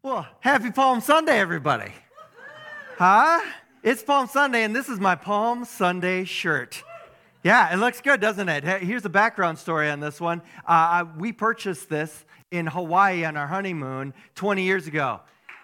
Well, happy Palm Sunday, everybody. Huh? It's Palm Sunday, and this is my Palm Sunday shirt. Yeah, it looks good, doesn't it? Here's the background story on this one. We purchased this in Hawaii on our honeymoon 20 years ago.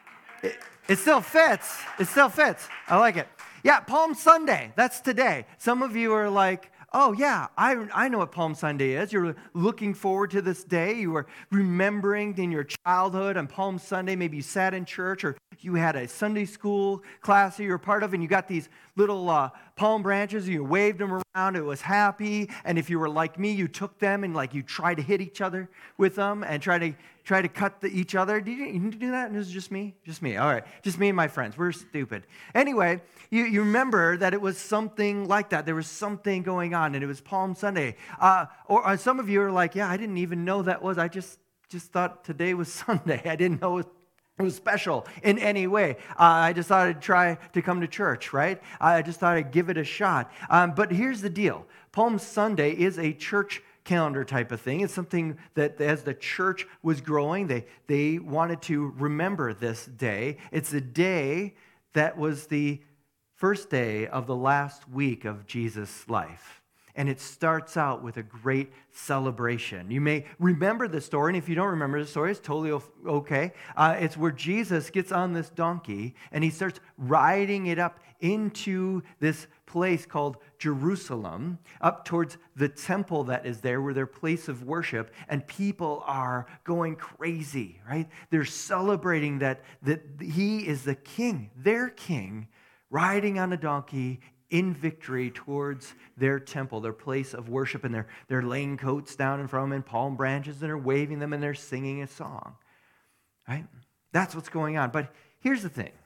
It still fits. It still fits. I like it. Yeah, Palm Sunday. That's today. Some of you are like, oh, yeah, I know what Palm Sunday is. You're looking forward to this day. You were remembering in your childhood on Palm Sunday. Maybe you sat in church or you had a Sunday school class that you were part of, and you got these little palm branches. You waved them around. It was happy. And if you were like me, you took them and you tried to hit each other with them and try to cut each other. Did you do that? And it was just me? Just me. All right. Just me and my friends. We're stupid. Anyway, you remember that it was something like that. There was something going on, and it was Palm Sunday. Or some of you are like, yeah, I didn't even know that was. I just thought today was Sunday. I didn't know it was special in any way. I just thought I'd try to come to church, right? I just thought I'd give it a shot. But here's the deal. Palm Sunday is a church calendar type of thing. It's something that as the church was growing, they wanted to remember this day. It's a day that was the first day of the last week of Jesus' life. And it starts out with a great celebration. You may remember the story, and if you don't remember the story, it's totally okay. It's where Jesus gets on this donkey, and he starts riding it up into this place called Jerusalem, up towards the temple that is there, where their place of worship, and people are going crazy, right? They're celebrating that he is the king, their king, riding on a donkey in victory towards their temple, their place of worship, and they're laying coats down in front of them and palm branches, and they're waving them, and they're singing a song, right? That's what's going on. But here's the thing.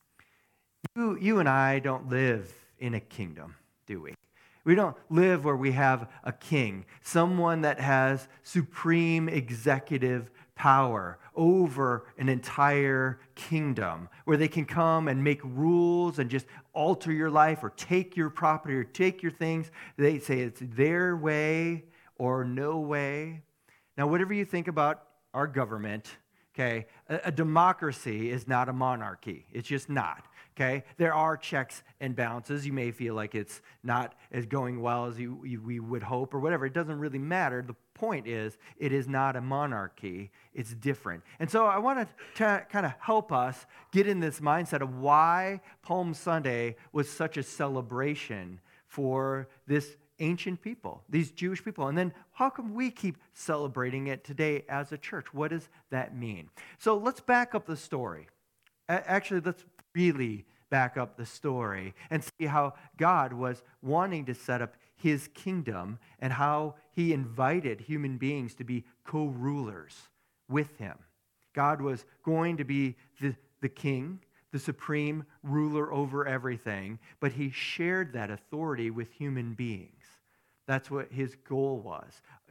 You and I don't live in a kingdom, do we? We don't live where we have a king, someone that has supreme executive power over an entire kingdom, where they can come and make rules and just alter your life or take your property or take your things. They say it's their way or no way. Now, whatever you think about our government, okay, a democracy is not a monarchy. It's just not. Okay, there are checks and balances. You may feel like it's not as going well as we would hope or whatever. It doesn't really matter. The point is, it is not a monarchy. It's different. And so I want to kind of help us get in this mindset of why Palm Sunday was such a celebration for this ancient people, these Jewish people. And then how come we keep celebrating it today as a church? What does that mean? So let's back up the story. Actually, let's really back up the story and see how God was wanting to set up his kingdom and how he invited human beings to be co-rulers with him. God was going to be the king, the supreme ruler over everything, but he shared that authority with human beings. That's what his goal was.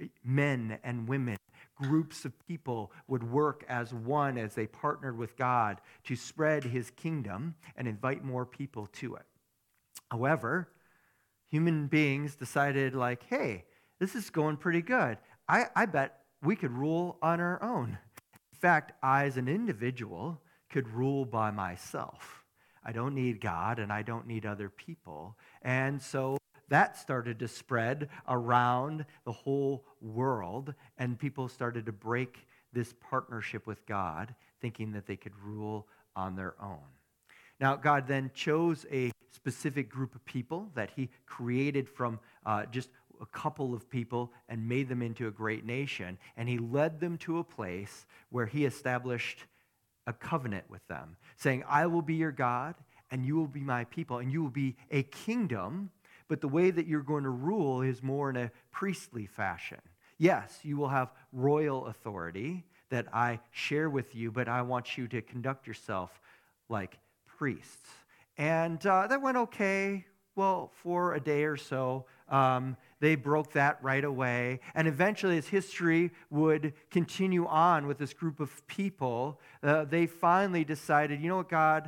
Men and women, groups of people would work as one as they partnered with God to spread his kingdom and invite more people to it. However, human beings decided hey, this is going pretty good. I bet we could rule on our own. In fact, I as an individual could rule by myself. I don't need God and I don't need other people. And so that started to spread around the whole world, and people started to break this partnership with God, thinking that they could rule on their own. Now, God then chose a specific group of people that he created from just a couple of people and made them into a great nation, and he led them to a place where he established a covenant with them, saying, I will be your God, and you will be my people, and you will be a kingdom. But the way that you're going to rule is more in a priestly fashion. Yes, you will have royal authority that I share with you, but I want you to conduct yourself like priests. And that went okay, well, for a day or so. They broke that right away. And eventually, as history would continue on with this group of people, they finally decided, you know what, God,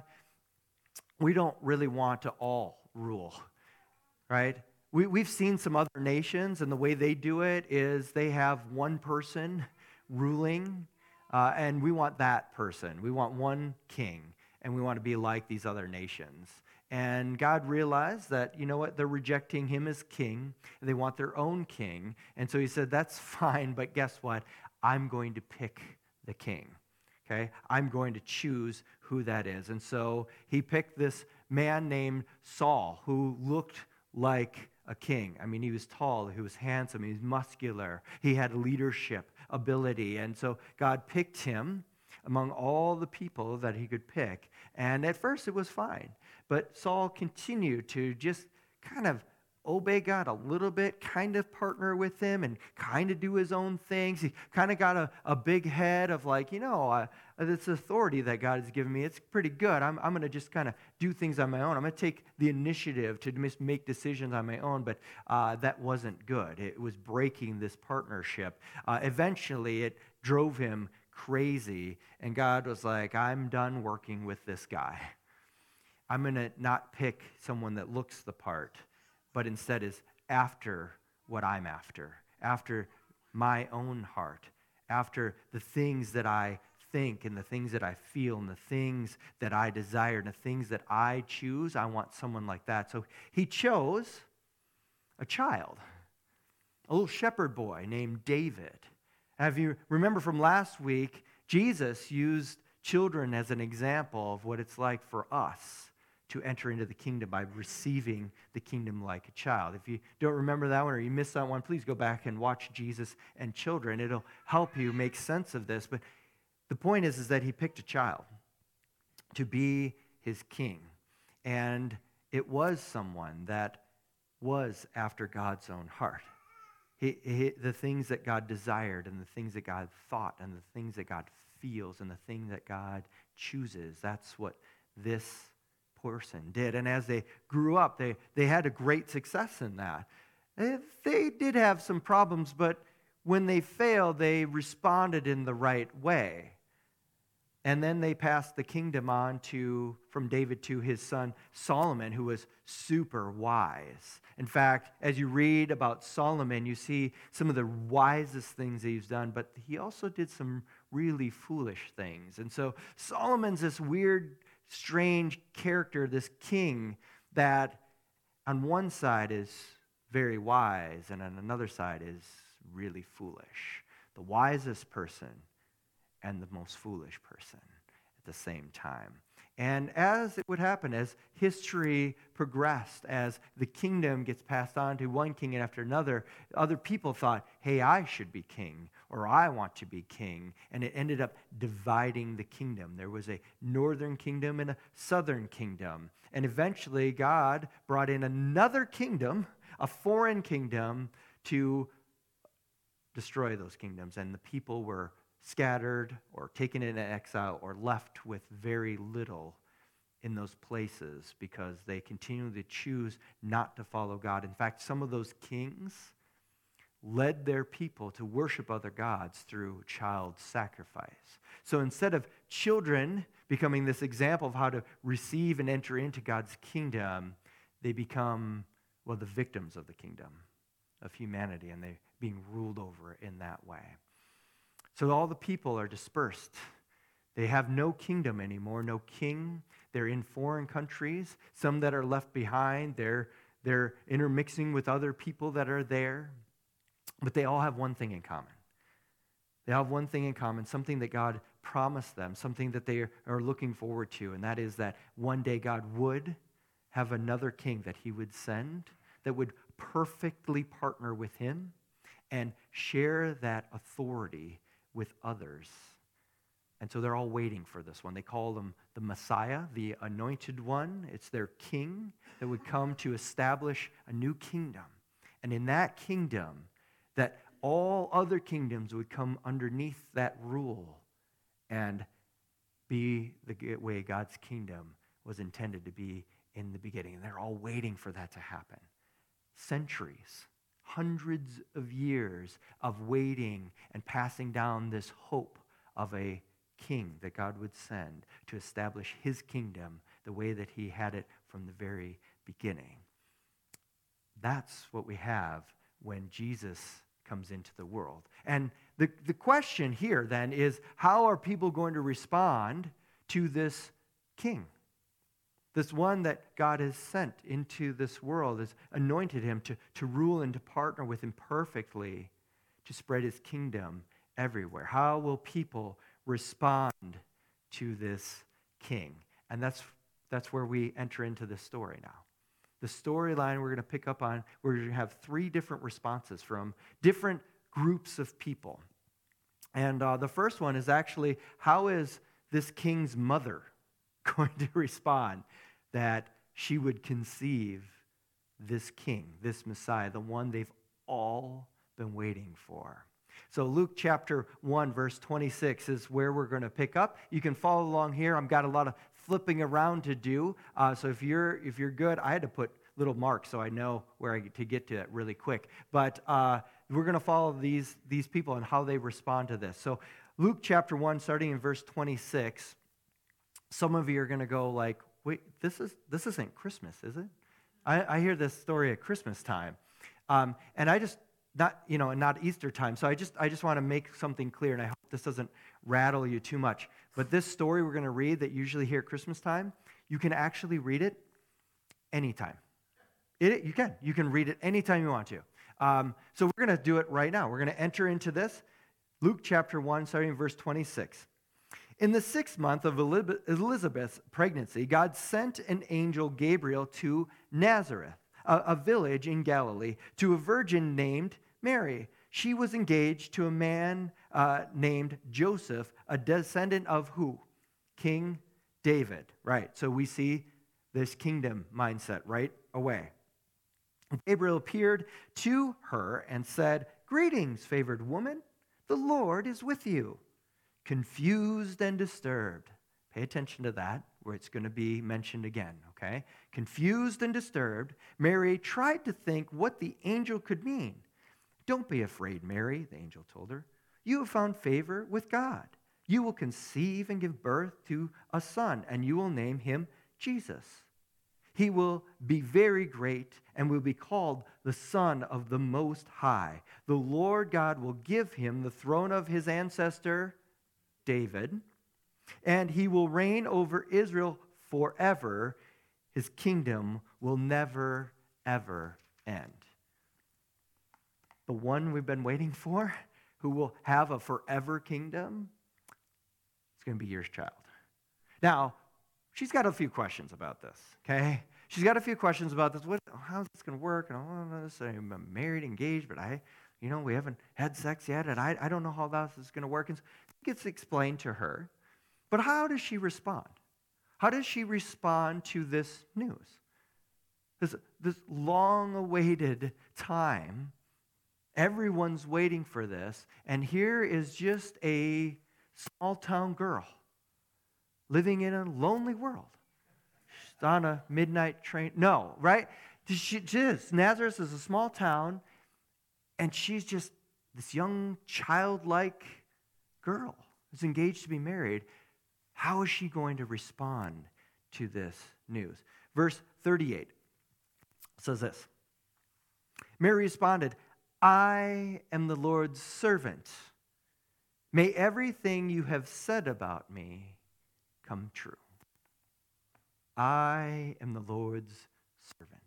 we don't really want to all rule. Right? We've seen some other nations, and the way they do it is they have one person ruling and we want that person. We want one king, and we want to be like these other nations. And God realized that, you know what, they're rejecting him as king. They want their own king. And so he said, that's fine, but guess what? I'm going to pick the king. Okay? I'm going to choose who that is. And so he picked this man named Saul, who looked like a king. I mean, he was tall, he was handsome, he was muscular, he had leadership ability. And so God picked him among all the people that he could pick. And at first it was fine. But Saul continued to just kind of obey God a little bit, kind of partner with him and kind of do his own things. He kind of got a big head of like, this authority that God has given me, it's pretty good. I'm going to just kind of do things on my own. I'm going to take the initiative to make decisions on my own, but that wasn't good. It was breaking this partnership. Eventually, it drove him crazy, and God was like, I'm done working with this guy. I'm going to not pick someone that looks the part, but instead is after what I'm after my own heart, after the things that I think and the things that I feel and the things that I desire and the things that I choose. I want someone like that. So he chose a child, a little shepherd boy named David. Have you remember from last week, Jesus used children as an example of what it's like for us to enter into the kingdom by receiving the kingdom like a child. If you don't remember that one or you missed that one, please go back and watch Jesus and children. It'll help you make sense of this. But the point is that he picked a child to be his king. And it was someone that was after God's own heart. The things that God desired and the things that God thought and the things that God feels and the thing that God chooses, that's what this person did. And as they grew up, they had a great success in that. They did have some problems, but when they failed, they responded in the right way. And then they passed the kingdom on from David to his son Solomon, who was super wise. In fact, as you read about Solomon, you see some of the wisest things that he's done, but he also did some really foolish things. And so Solomon's this weird, strange character, this king that on one side is very wise and on another side is really foolish. The wisest person and the most foolish person at the same time. And as it would happen, as history progressed, as the kingdom gets passed on to one king after another, other people thought, hey, I should be king, or I want to be king. And it ended up dividing the kingdom. There was a northern kingdom and a southern kingdom. And eventually God brought in another kingdom, a foreign kingdom, to destroy those kingdoms. And the people were scattered or taken into exile or left with very little in those places because they continually choose not to follow God. In fact, some of those kings led their people to worship other gods through child sacrifice. So instead of children becoming this example of how to receive and enter into God's kingdom, they become, the victims of the kingdom of humanity, and they're being ruled over in that way. So all the people are dispersed. They have no kingdom anymore, no king. They're in foreign countries. Some that are left behind, they're intermixing with other people that are there. But they all have one thing in common. They have one thing in common, something that God promised them, something that they are looking forward to, and that is that one day God would have another king that he would send that would perfectly partner with him and share that authority with others. And so they're all waiting for this one. They call him the Messiah, the anointed one. It's their king that would come to establish a new kingdom. And in that kingdom, that all other kingdoms would come underneath that rule and be the way God's kingdom was intended to be in the beginning. And they're all waiting for that to happen. Centuries, hundreds of years of waiting and passing down this hope of a king that God would send to establish his kingdom the way that he had it from the very beginning. That's what we have when Jesus comes into the world. And the question here then is, how are people going to respond to this king? This one that God has sent into this world, has anointed him to rule and to partner with him perfectly to spread his kingdom everywhere. How will people respond to this king? And that's where we enter into this story now. The storyline we're going to pick up on, we're going to have three different responses from different groups of people. And the first one is actually, how is this king's mother going to respond that she would conceive this king, this Messiah, the one they've all been waiting for? So Luke chapter 1, verse 26 is where we're going to pick up. You can follow along here. I've got a lot of flipping around to do. So if you're good, I had to put little marks so I know where to get to it really quick. But we're going to follow these people and how they respond to this. So Luke chapter 1, starting in verse 26, some of you are going to go like, wait, this isn't Christmas, is it? I hear this story at Christmas time. And I just, not Easter time. So I just want to make something clear, and I hope this doesn't rattle you too much. But this story we're going to read that you usually hear at Christmas time, you can actually read it anytime. You can read it anytime you want to. So we're going to do it right now. We're going to enter into this. Luke chapter 1, starting in verse 26. In the 6th month of Elizabeth's pregnancy, God sent an angel, Gabriel, to Nazareth, a village in Galilee, to a virgin named Mary. She was engaged to a man named Joseph, a descendant of who? King David. Right, so we see this kingdom mindset right away. Gabriel appeared to her and said, "Greetings, favored woman. The Lord is with you." Confused and disturbed. Pay attention to that, where it's going to be mentioned again, okay? Confused and disturbed, Mary tried to think what the angel could mean. "Don't be afraid, Mary," the angel told her. "You have found favor with God. You will conceive and give birth to a son, and you will name him Jesus. He will be very great and will be called the Son of the Most High. The Lord God will give him the throne of his ancestor David, and he will reign over Israel forever. His kingdom will never, ever end." The one we've been waiting for, who will have a forever kingdom, it's going to be your child. Now, she's got a few questions about this, okay? She's got a few questions about this. How's this going to work? And all of this, I'm married, engaged, but we haven't had sex yet, and I don't know how this is going to work. And so it gets explained to her. But how does she respond? How does she respond to this news? This long-awaited time. Everyone's waiting for this. And here is just a small-town girl living in a lonely world. She's on a midnight train. No, right? Nazareth is a small town, and she's just this young, childlike girl who's engaged to be married. How is she going to respond to this news? Verse 38 says this. Mary responded, "I am the Lord's servant. May everything you have said about me come true." I am the Lord's servant.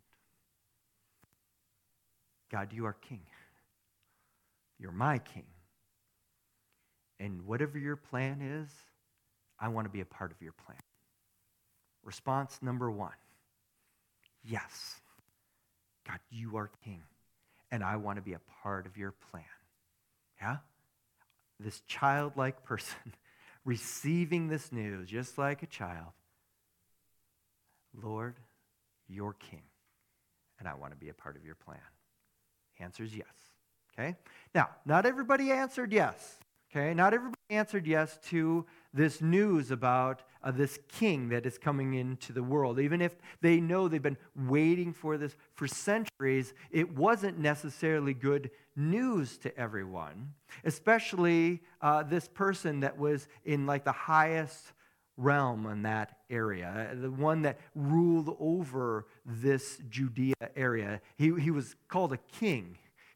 God, you are king. You're my king. And whatever your plan is, I want to be a part of your plan. Response number 1. Yes. God, you are king. And I want to be a part of your plan. Yeah? This childlike person receiving this news just like a child. Lord, you're king. And I want to be a part of your plan. Answer is yes. Okay? Now, not everybody answered yes. Okay? Not everybody answered yes to this news about this king that is coming into the world. Even if they know they've been waiting for this for centuries, it wasn't necessarily good news to everyone, especially this person that was in like the highest realm in that area, the one that ruled over this Judea area. He was called a king.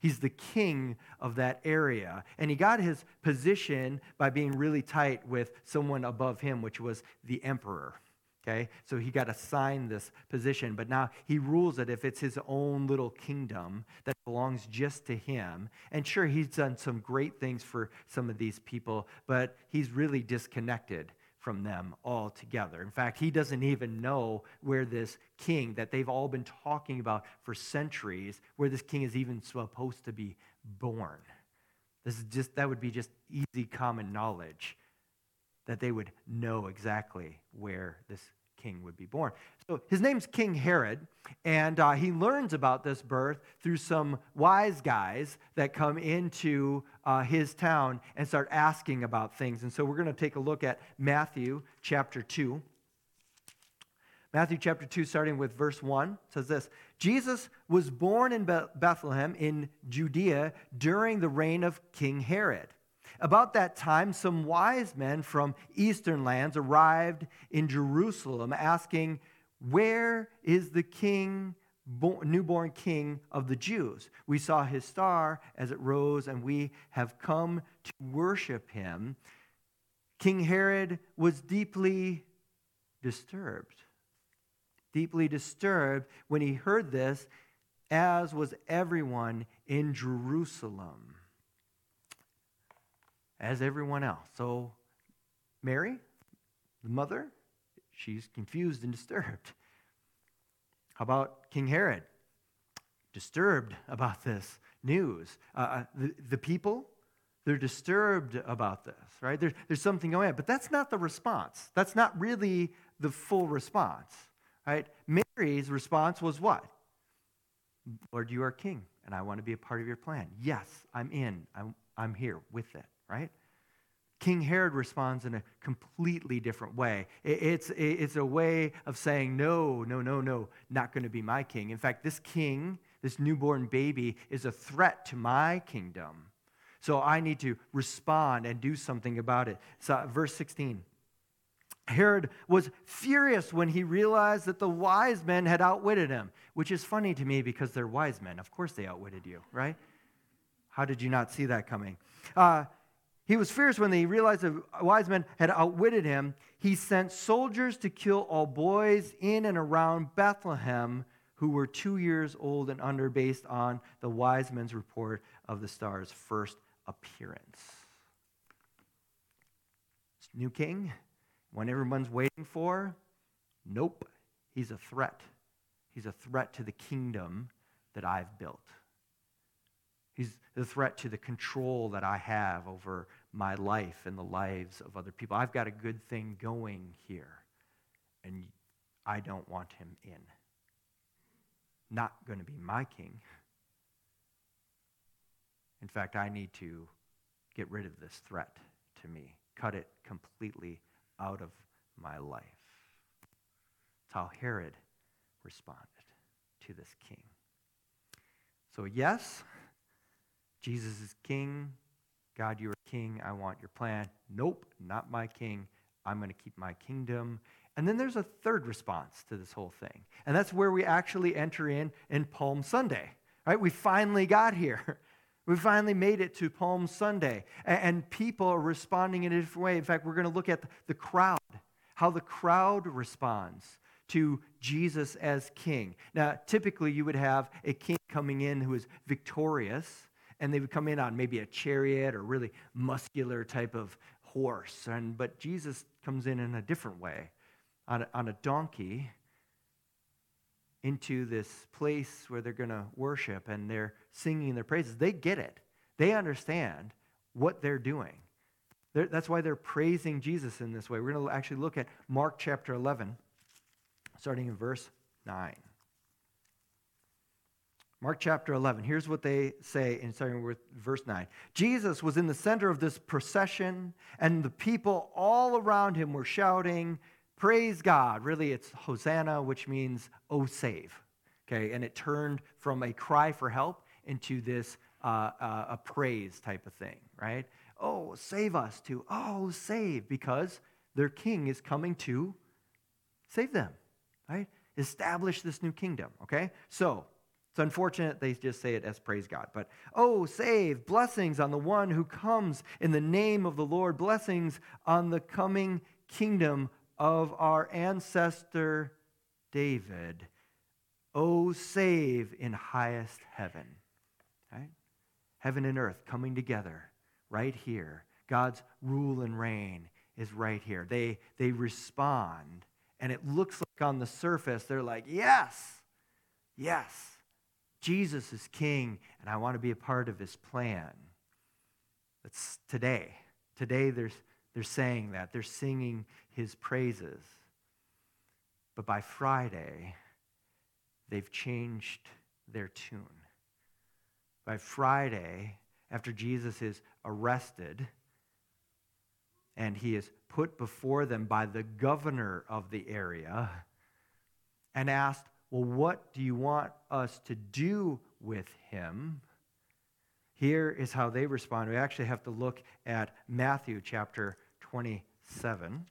He's the king of that area. And he got his position by being really tight with someone above him, which was the emperor. Okay, so he got assigned this position, but now he rules it if it's his own little kingdom that belongs just to him. And sure, he's done some great things for some of these people, but he's really disconnected from them altogether. In fact, he doesn't even know where this king that they've all been talking about for centuries, where this king is even supposed to be born. That would be just easy common knowledge, that they would know exactly where this king would be born. So his name's King Herod, and he learns about this birth through some wise guys that come into his town and start asking about things. And so we're going to take a look at Matthew chapter 2. Matthew chapter 2, starting with verse 1, says this: Jesus was born in Bethlehem in Judea during the reign of King Herod. About that time, some wise men from eastern lands arrived in Jerusalem asking, "Where is the newborn king of the Jews? We saw his star as it rose, and we have come to worship him." King Herod was deeply disturbed when he heard this, as was everyone in Jerusalem. As everyone else. So Mary, the mother, she's confused and disturbed. How about King Herod? Disturbed about this news. The people, they're disturbed about this, right? There's something going on. But that's not the response. That's not really the full response, right? Mary's response was what? Lord, you are king, and I want to be a part of your plan. Yes, I'm in. I'm here with it. Right? King Herod responds in a completely different way. It's a way of saying, no, not going to be my king. In fact, this king, this newborn baby, is a threat to my kingdom. So I need to respond and do something about it. So, verse 16. Herod was furious when he realized that the wise men had outwitted him, which is funny to me because they're wise men. Of course they outwitted you, right? How did you not see that coming? He was fierce when he realized the wise men had outwitted him. He sent soldiers to kill all boys in and around Bethlehem who were 2 years old and under, based on the wise men's report of the star's first appearance. This new king, one everyone's waiting for, nope, he's a threat. He's a threat to the kingdom that I've built. He's the threat to the control that I have over my life and the lives of other people. I've got a good thing going here, and I don't want him in. Not going to be my king. In fact, I need to get rid of this threat to me. Cut it completely out of my life. That's how Herod responded to this king. So yes, Jesus is king. God, you are king. I want your plan. Nope, not my king. I'm going to keep my kingdom. And then there's a third response to this whole thing. And that's where we actually enter in Palm Sunday. Right? We finally got here. We finally made it to Palm Sunday. And people are responding in a different way. In fact, we're going to look at the crowd, how the crowd responds to Jesus as king. Now, typically you would have a king coming in who is victorious, and they would come in on maybe a chariot or really muscular type of horse. But Jesus comes in a different way, on a donkey, into this place where they're going to worship, and they're singing their praises. They get it. They understand what they're doing. That's why they're praising Jesus in this way. We're going to actually look at Mark chapter 11, starting in verse 9. Mark chapter 11, here's what they say, starting with verse 9. Jesus was in the center of this procession, and the people all around him were shouting, "Praise God." Really, it's Hosanna, which means, "Oh, save." Okay, and it turned from a cry for help into this a praise type of thing, right? Oh, save us, to, oh, save, because their king is coming to save them, right? Establish this new kingdom, okay? So, It's unfortunate they just say it as praise God. But, oh, save, blessings on the one who comes in the name of the Lord, blessings on the coming kingdom of our ancestor David. Oh, save in highest heaven. Right? Heaven and earth coming together right here. God's rule and reign is right here. They respond, and it looks like on the surface they're like, yes, yes. Jesus is king, and I want to be a part of his plan. That's today. Today they're saying that. They're singing his praises. But by Friday, they've changed their tune. By Friday, after Jesus is arrested, and he is put before them by the governor of the area, and asked, well, what do you want us to do with him? Here is how they respond. We actually have to look at Matthew chapter 27,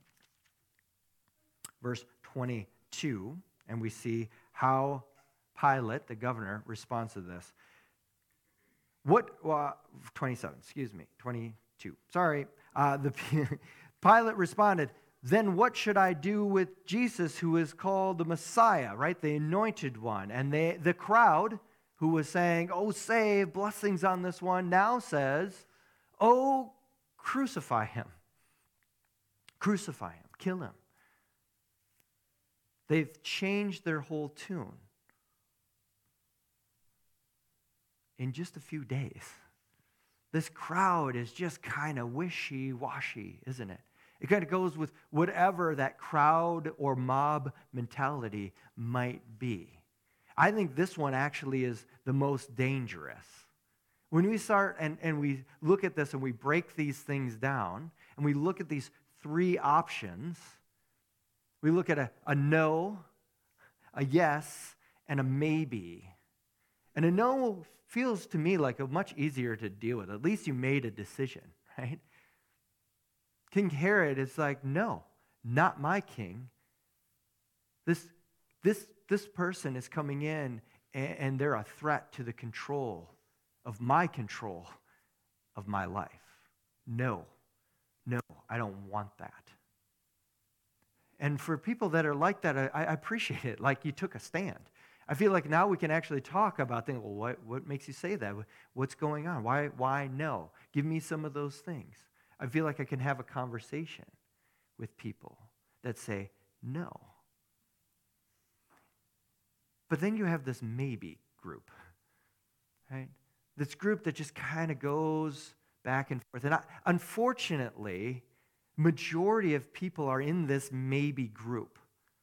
verse 22, and we see how Pilate, the governor, responds to this. 22. Sorry. Pilate responded, then what should I do with Jesus, who is called the Messiah, right? The anointed one. And the crowd who was saying, oh, save, blessings on this one, now says, oh, crucify him. Crucify him. Kill him. They've changed their whole tune in just a few days. This crowd is just kind of wishy-washy, isn't it? It kind of goes with whatever that crowd or mob mentality might be. I think this one actually is the most dangerous. When we start and we look at this and we break these things down, and we look at these three options, we look at a no, a yes, and a maybe. And a no feels to me like a much easier to deal with. At least you made a decision, right? King Herod is like, no, not my king. This person is coming in, and they're a threat to the control of my life. No, I don't want that. And for people that are like that, I appreciate it, like you took a stand. I feel like now we can actually talk about things. Well, what makes you say that? What's going on? Why no? Give me some of those things. I feel like I can have a conversation with people that say no. But then you have this maybe group, right? This group that just kind of goes back and forth. And unfortunately, majority of people are in this maybe group.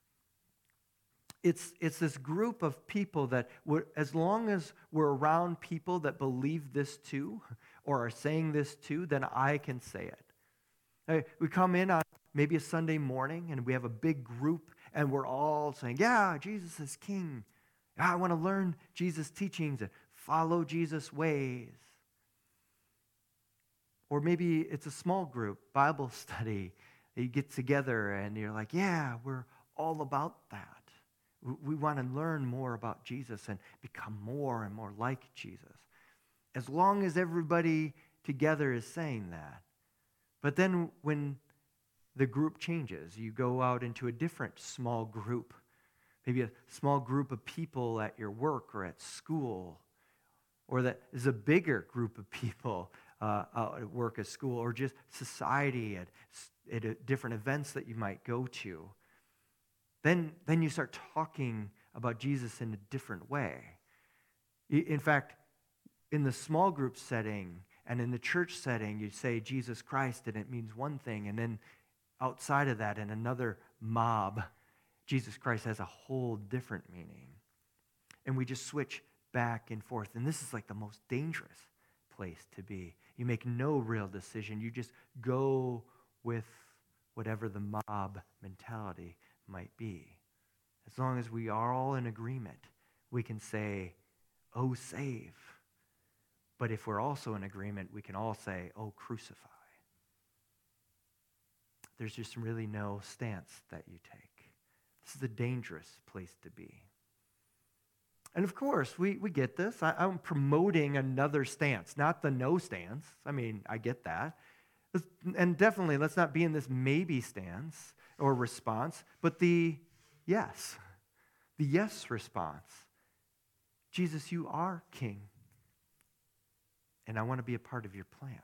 It's this group of people that, as long as we're around people that believe this too, or are saying this too, then I can say it. We come in on maybe a Sunday morning, and we have a big group, and we're all saying, yeah, Jesus is king. I want to learn Jesus' teachings and follow Jesus' ways. Or maybe it's a small group, Bible study. You get together, and you're like, yeah, we're all about that. We want to learn more about Jesus and become more and more like Jesus. As long as everybody together is saying that. But then when the group changes, you go out into a different small group, maybe a small group of people at your work or at school, or that is a bigger group of people at work, at school, or just society at different events that you might go to. Then you start talking about Jesus in a different way. In fact, in the small group setting and in the church setting, you say Jesus Christ, and it means one thing. And then outside of that, in another mob, Jesus Christ has a whole different meaning. And we just switch back and forth. And this is like the most dangerous place to be. You make no real decision. You just go with whatever the mob mentality might be. As long as we are all in agreement, we can say, oh, save. But if we're also in agreement, we can all say, oh, crucify. There's just really no stance that you take. This is a dangerous place to be. And of course, we get this. I'm promoting another stance, not the no stance. I mean, I get that. And definitely, let's not be in this maybe stance or response, but the yes response. Jesus, you are King, and I want to be a part of your plan.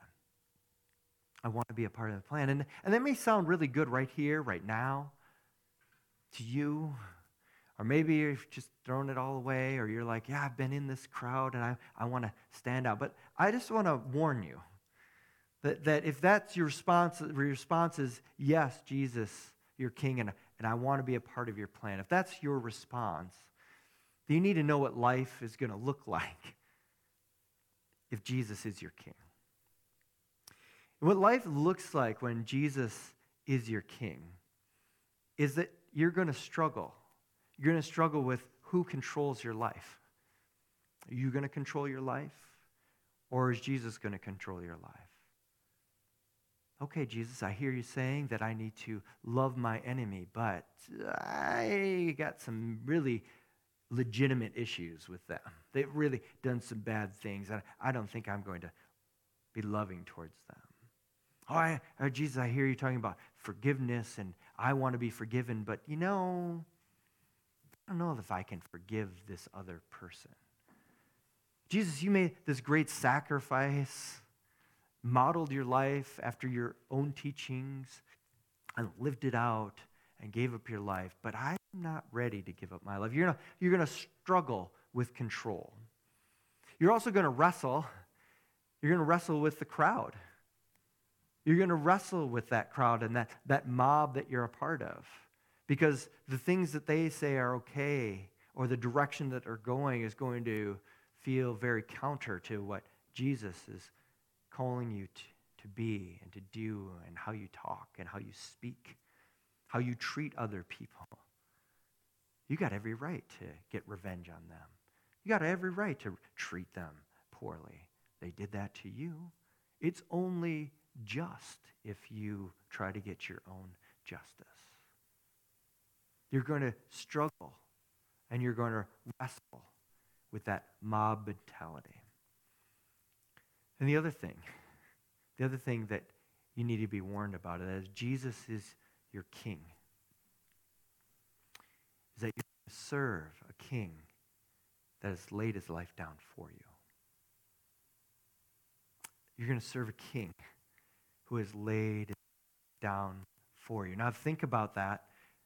I want to be a part of the plan. And that may sound really good right here, right now, to you. Or maybe you've just thrown it all away, or you're like, yeah, I've been in this crowd, and I want to stand out. But I just want to warn you that if that's your response is, yes, Jesus, you're King, and I want to be a part of your plan. If that's your response, then you need to know what life is going to look like if Jesus is your King. And what life looks like when Jesus is your King is that you're going to struggle. You're going to struggle with who controls your life. Are you going to control your life? Or is Jesus going to control your life? Okay, Jesus, I hear you saying that I need to love my enemy, but I got some really legitimate issues with them. They've really done some bad things, and I don't think I'm going to be loving towards them. Jesus, I hear you talking about forgiveness, and I want to be forgiven, but I don't know if I can forgive this other person. Jesus, you made this great sacrifice, modeled your life after your own teachings, and lived it out and gave up your life, but I'm not ready to give up my life. You're going to struggle with control. You're also going to wrestle. You're going to wrestle with the crowd. You're going to wrestle with that crowd and that mob that you're a part of. Because the things that they say are okay, or the direction that they're going is going to feel very counter to what Jesus is calling you to be and to do, and how you talk and how you speak, how you treat other people. You got every right to get revenge on them. You got every right to treat them poorly. They did that to you. It's only just if you try to get your own justice. You're going to struggle, and you're going to wrestle with that mob mentality. And the other thing that you need to be warned about is Jesus is your King. Is that you're going to serve a King that has laid his life down for you. You're going to serve a King who has laid it down for you. Now think about that.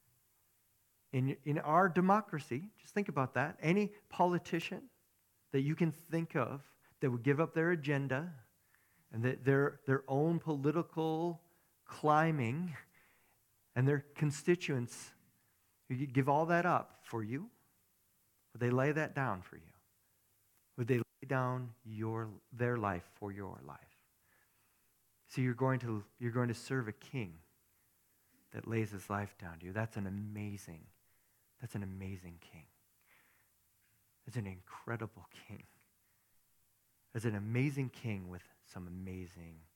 In our democracy, just think about that. Any politician that you can think of that would give up their agenda and their own political climbing and their constituents, you give all that up for you? Would they lay that down for you? Would they lay down their life for your life? So you're going to serve a King that lays his life down to you. That's an amazing King. It's an incredible King. It's an amazing King with some amazing